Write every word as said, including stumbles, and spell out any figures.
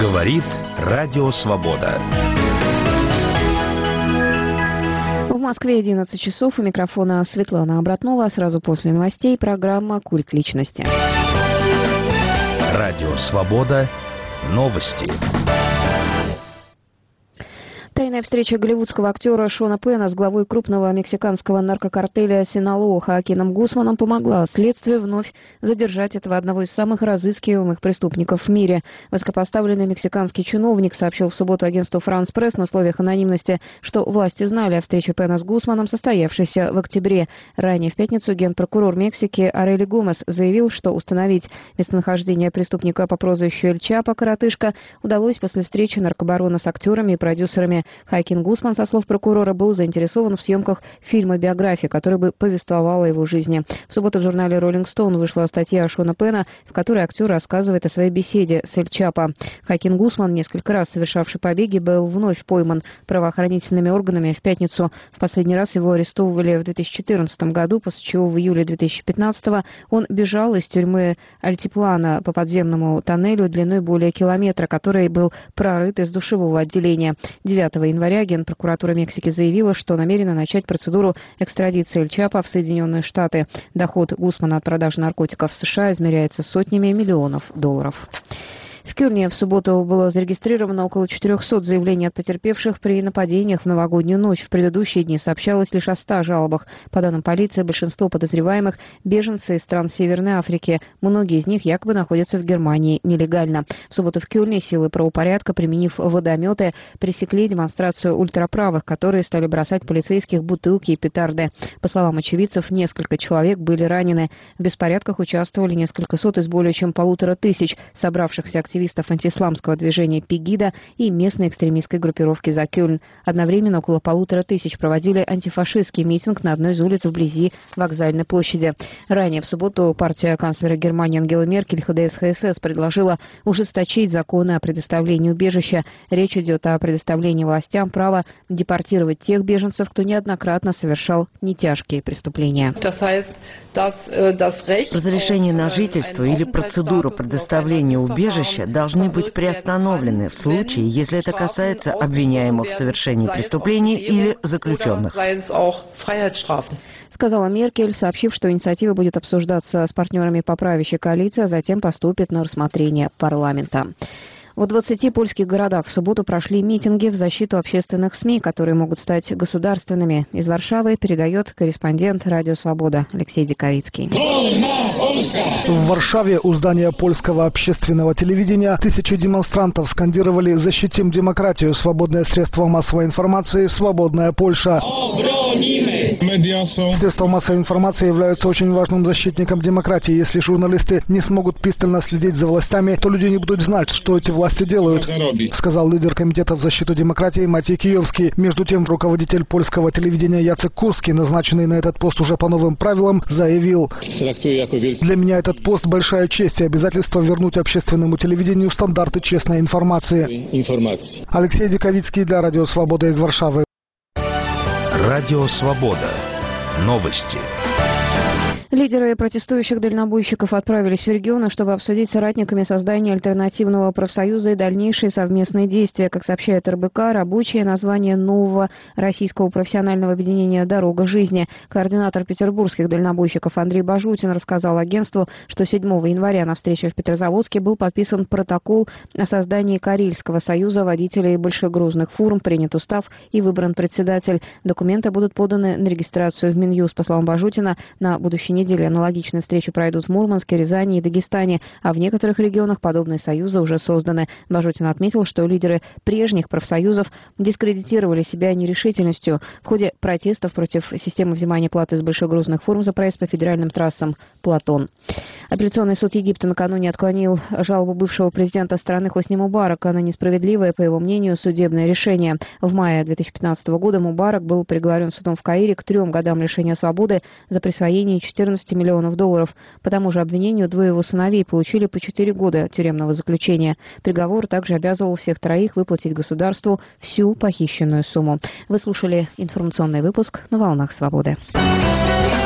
Говорит Радио Свобода. В Москве одиннадцать часов. У микрофона Светлана Обратнова. Сразу после новостей программа «Культ личности». Радио Свобода. Новости. Тайная встреча голливудского актера Шона Пена с главой крупного мексиканского наркокартеля Синалоа Хоакином Гусманом помогла следствию вновь задержать этого одного из самых разыскиваемых преступников в мире. Высокопоставленный мексиканский чиновник сообщил в субботу агентству «Франс Пресс» на условиях анонимности, что власти знали о встрече Пена с Гусманом, состоявшейся в октябре. Ранее в пятницу генпрокурор Мексики Арели Гомес заявил, что установить местонахождение преступника по прозвищу Эль Чапо «Коротышка» удалось после встречи наркобарона с актерами и продюсерами. Хоакин Гусман, со слов прокурора, был заинтересован в съемках фильма «Биография», которая бы повествовала о его жизни. В субботу в журнале «Роллинг Стоун» вышла статья Шона Пена, в которой актер рассказывает о своей беседе с Эль Чапо. Хоакин Гусман, несколько раз совершавший побеги, был вновь пойман правоохранительными органами в пятницу. В последний раз его арестовывали в две тысячи четырнадцатом году, после чего в июле две тысячи пятнадцатого он бежал из тюрьмы Альтиплана по подземному тоннелю длиной более километра, который был прорыт из душевого отделения. девятого января Генпрокуратура Мексики заявила, что намерена начать процедуру экстрадиции Эль Чапо в Соединенные Штаты. Доход Гусмана от продажи наркотиков в США измеряется сотнями миллионов долларов. В Кёльне в субботу было зарегистрировано около четырехсот заявлений от потерпевших при нападениях в новогоднюю ночь. В предыдущие дни сообщалось лишь о ста жалобах. По данным полиции, большинство подозреваемых – беженцы из стран Северной Африки. Многие из них якобы находятся в Германии нелегально. В субботу в Кёльне силы правопорядка, применив водометы, пресекли демонстрацию ультраправых, которые стали бросать полицейских бутылки и петарды. По словам очевидцев, несколько человек были ранены. В беспорядках участвовали несколько сот из более чем полутора тысяч собравшихся активистов. активистов антиисламского движения Пегида и местной экстремистской группировки «За Кёльн». Одновременно около полутора тысяч проводили антифашистский митинг на одной из улиц вблизи Вокзальной площади. Ранее в субботу партия канцлера Германии Ангелы Меркель ха дэ эс ха эс эс предложила ужесточить законы о предоставлении убежища. Речь идет о предоставлении властям права депортировать тех беженцев, кто неоднократно совершал нетяжкие преступления. Разрешение на жительство или процедура предоставления убежища должны быть приостановлены в случае, если это касается обвиняемых в совершении преступлений или заключенных. Сказала Меркель, сообщив, что инициатива будет обсуждаться с партнерами по правящей коалиции, а затем поступит на рассмотрение парламента. В двадцати польских городах в субботу прошли митинги в защиту общественных СМИ, которые могут стать государственными. Из Варшавы передает корреспондент «Радио Свобода» Алексей Диковицкий. В Варшаве у здания польского общественного телевидения тысячи демонстрантов скандировали «Защитим демократию! Свободное средство массовой информации! Свободная Польша!». Средства массовой информации являются очень важным защитником демократии. Если журналисты не смогут пристально следить за властями, то люди не будут знать, что эти власти делают, сказал лидер комитета в защиту демократии Матей Киевский. Между тем, руководитель польского телевидения Яцек Курский, назначенный на этот пост уже по новым правилам, заявил: «Для меня этот пост большая честь и обязательство вернуть общественному телевидению стандарты честной информации». Алексей Диковицкий для Радио Свобода из Варшавы. Радио Свобода. Новости. Лидеры протестующих дальнобойщиков отправились в регионы, чтобы обсудить с соратниками создание альтернативного профсоюза и дальнейшие совместные действия. Как сообщает эр бэ ка, рабочее название нового российского профессионального объединения «Дорога жизни». Координатор петербургских дальнобойщиков Андрей Бажутин рассказал агентству, что седьмого января на встрече в Петрозаводске был подписан протокол о создании Карельского союза водителей большегрузных фур, принят устав и выбран председатель. Документы будут поданы на регистрацию в Минюст. По словам Бажутина, на будущей неделе недели аналогичные встречи пройдут в Мурманске, Рязани и Дагестане, а в некоторых регионах подобные союзы уже созданы. Бажутин отметил, что лидеры прежних профсоюзов дискредитировали себя нерешительностью в ходе протестов против системы взимания платы с большегрузных форм за проезд по федеральным трассам «Платон». Апелляционный суд Египта накануне отклонил жалобу бывшего президента страны Хосни Мубарака на несправедливое, по его мнению, судебное решение. В мае две тысячи пятнадцатого года Мубарак был приговорен судом в Каире к трем годам лишения свободы за присвоение четырнадцати миллионов долларов. По тому же обвинению двое его сыновей получили по четыре года тюремного заключения. Приговор также обязывал всех троих выплатить государству всю похищенную сумму. Вы слушали информационный выпуск на «Волнах Свободы».